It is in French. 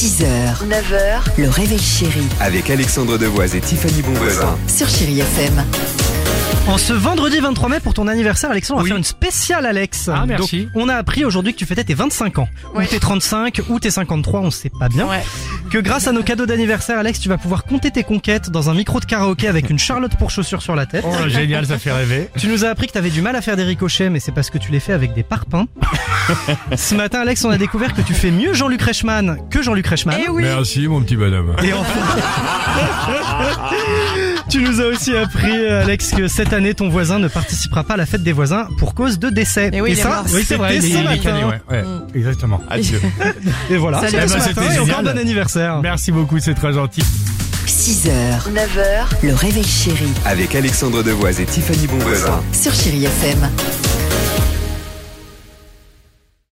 6h, 9h, le réveil chéri Avec Alexandre Devoise et Tiffany Bonvoisin. sur Chéri FM. En ce vendredi 23 mai pour ton anniversaire, Alexandre, on va faire une spéciale, Alex. Ah, merci. Donc, on a appris aujourd'hui que tu fêtais tes 25 ans. Ouais. Ou tes 35, ou tes 53, on sait pas bien. Ouais. Que grâce à nos cadeaux d'anniversaire, Alex, tu vas pouvoir compter tes conquêtes dans un micro de karaoké avec une Charlotte pour chaussures sur la tête. Oh, génial, ça fait rêver. Tu nous as appris que t'avais du mal à faire des ricochets, mais c'est parce que tu les fais avec des parpaings. Ce matin, Alex, on a découvert que tu fais mieux Jean-Luc Reichmann que Jean-Luc Reichmann. Eh oui. Merci, mon petit bonhomme. Et enfin, tu nous as aussi appris, Alex, que cette année, ton voisin ne participera pas à la fête des voisins pour cause de décès. Et oui, il est ça, mort. Oui, c'est vrai, c'était il ce est matin. cané, ouais. Exactement. Adieu. Et voilà, Salut. c'était ce Eh ben, matin, c'était et encore génial. bon anniversaire. Merci beaucoup, c'est très gentil. 6h, 9h, le réveil chéri Avec Alexandre Devoise et Tiffany Bonvoisin. sur Chéri FM.